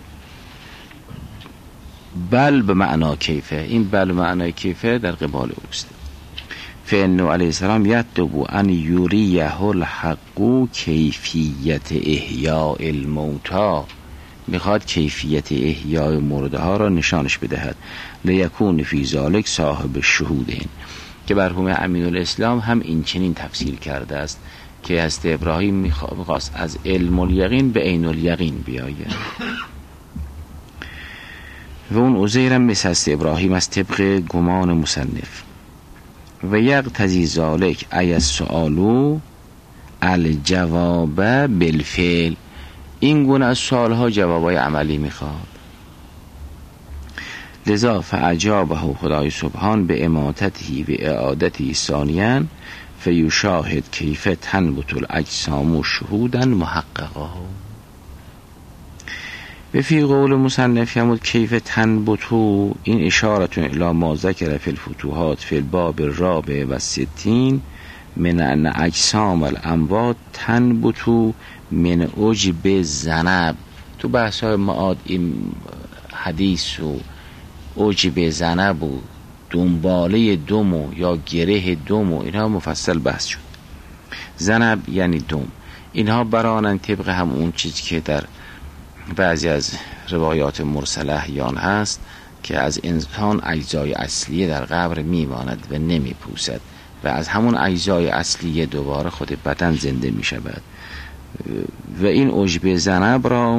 بل به معنا کیفه. این بل به معنای کیفه در قبال اوست. فانه علیه السلام یطلب ان یریه الحق کیفیت احیاء الموتی، میخواد کیفیت احیاء مرده ها را نشانش بدهد. لیکون فی ذلک صاحب الشهودین، که مرحوم امین الاسلام هم این چنین تفسیر کرده است که حضرت ابراهیم میخواست از علم الیقین به عین الیقین بیاید و اون عزیرم مثل حضرت ابراهیم از طبق گمان مصنف. و یقتضی ذلک ای السؤال الجواب بالفعل، این گونه از سوالها جوابای عملی میخواد. لذا فاجابه خدای سبحان به اماتته و اعادته ثانیاً فیشاهد کیف تنبت الاجسام شهودا محققه. و فی قول مصنف یمود کیف تنبتو، این اشارتون الی ما ذکر فی الفتوحات فی الباب الرابع و 60 من ان اجسام الاموات تنبتو من عجب ذنب. تو بحث های معاد این حدیث و عجب ذنب و دنباله دمو یا گره دمو اینها مفصل بحث شد. ذنب یعنی دم. اینها برانن طبق هم اون چیزی که در بعضی از روایات مرسله احیان هست که از انسان اجزای اصلیه در قبر میماند و نمیپوسد و از همون اجزای اصلیه دوباره خود بدن زنده میشود. و این عجب ذنب را،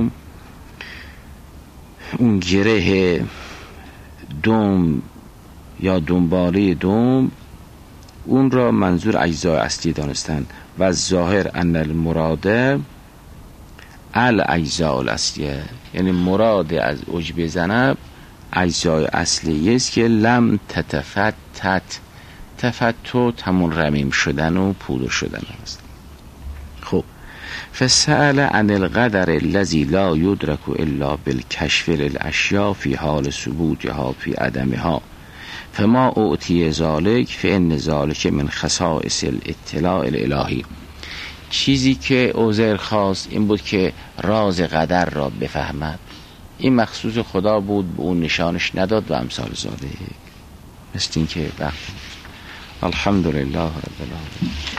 اون گره دم یا دنباله دم، اون را منظور اجزای اصلی دانستن. و ظاهر ان المراده الاجزاء الاصلیه، یعنی مراد از عجب ذنب اجزای اصلی است که لم تتفتت، تفتت همون رمیم شدن و پودر شدن است. خب فسأل عن القدر الذي لا يدرك الا بالكشف للاشیاء في حال ثبوتها في عدمها فما اعطی ذلك فان ذلك من خصائص الاطلاع الالهی. چیزی که عزیر خواست این بود که راز قدر را بفهمد، این مخصوص خدا بود، به اون نشانش نداد و امثال ذالک. مثل این که وقت الحمدلله رب العالمین.